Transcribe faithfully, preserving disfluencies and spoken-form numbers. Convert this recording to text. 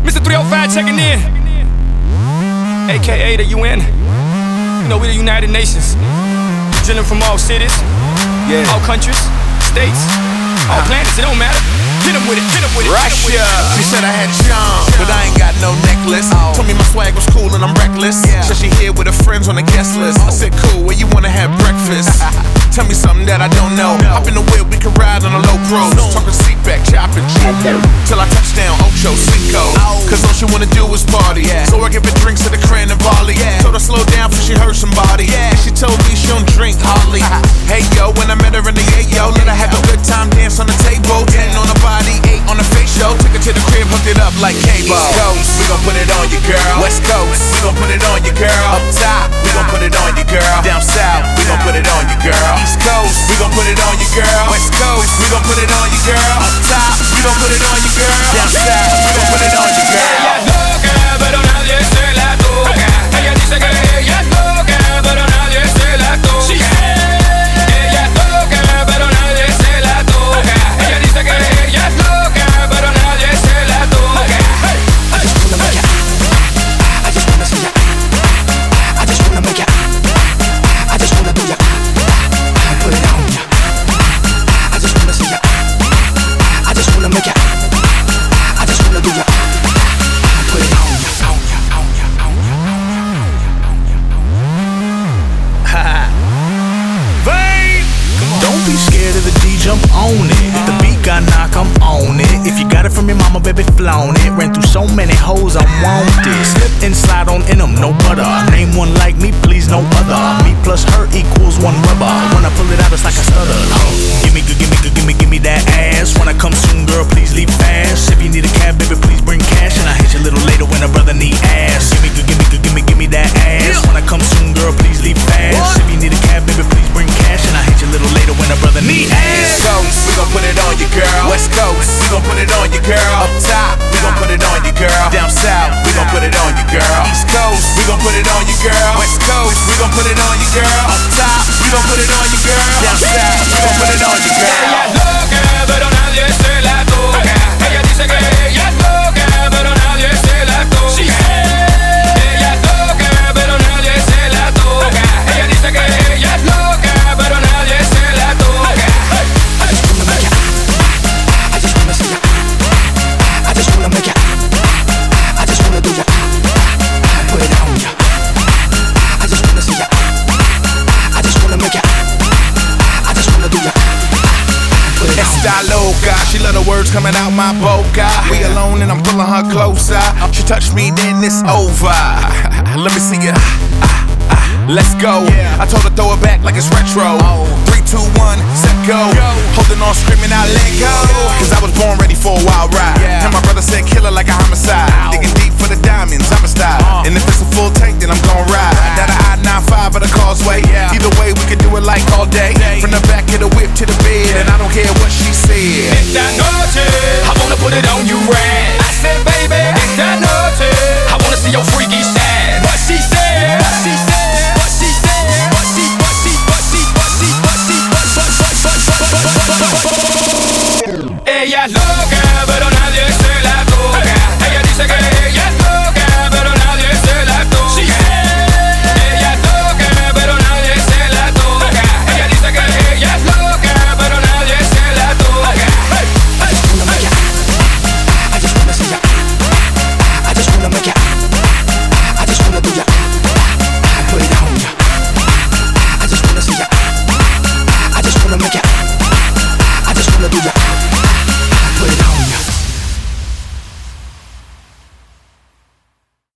Mister three oh five checking in, A K A the U N. You know, we the United Nations. Chilling from all cities, yeah. All countries, states, all planets, it don't matter. Hit 'em with it, hit 'em with it, Russia. She said I had charm, but I ain't got no necklace. Told me my swag was cool and I'm reckless. Said she here with her friends on the guest list. I said cool, where you wanna have breakfast? Tell me something that I don't know. Hop in the whip, we can ride on a low pros. Talking seat back, chopping, till I touch down, Ocho Cinco. Cause all she wanna do is party. So I give her drinks to the cran and barley. Told her slow down before she heard somebody. And she told me she don't drink hardly. Hey yo, when I met her in the A yo, let her have a good time, dance on the table. Ten on her body, eight on her face show. Took her to the crib, hooked it up like cable. East Coast, we gon' put it on you, girl. West Coast, we gon' put it on you, girl. Up top, we gon' put it on you, girl. Down south, we gon' put it on you, girl. East Coast, we gon' put it on you, girl. West Coast, we gon' put it on you, girl. Up top, we gon' put it on you, girl. Down south, we gon' put it on you, girl. Ella es loca, pero nadie se la toca. Ella dice que ella es loca, pero nadie se la toca. Ella es loca, pero nadie se la toca. Ella dice que ella es loca, pero nadie se la toca. I just wanna make it. I just wanna see ya. I just wanna make it. I just wanna do ya. Put it on ya. I just wanna see ya. I just wanna make it. I just wanna do ya. Put it on ya, on ya, on ya, on ya, on ya, on ya. Babe, Don't be scared of the D, jump on it. If the beat got knock, I'm on it. If you got it from your mama, baby, flown it. Ran through so many hoes, I want it. Slip and slide on in them, no butter. Name one like me, please, no other. Me plus her equals one rubber. When I pull it out, it's like a stutter. Oh, give me, good, give me, good, give me, give me that ass. When I come soon, girl, please leave fast. If you need a cab, baby, please bring cash. And I hit you a little later when a brother need ass. Give me, good, give me, good, give me, give me that ass. When I come soon, girl, please leave fast. If you need a cab, baby, please bring cash. And I hit you a little later when a brother need ass. East Coast, we gon' put it on you, girl. West Coast, we gon' put it on you, girl. Up top, we gon' put it on you, girl. Down south, we gon' put it on you, girl. East Coast, we gon' put it on you, girl. West Coast, we gon' put it on you, girl. Up top, we gon' put it on you, girl. Down south, we gon' put it on you, girl. Ella es loca, pero nadie se la toca. Ella dice que ella es loca, pero nadie se la toca. Ella es loca, pero nadie se la toca. Ella dice que ella es loca, pero nadie se la toca. I just wanna make it. I just wanna see ya. I just wanna make it. I just wanna do ya. Put it on ya. I just wanna see ya. I just wanna make it. I just wanna do ya. Put it on ya. Esta loca, she love the words coming out my boca. We alone and I'm pulling her closer. She touched me, then it's over. Let me see ya. Let's go. I told her throw it back like it's retro. Three, two, one, set go. Holding on, screaming out, let go. Cause I was born ready for a wild ride. And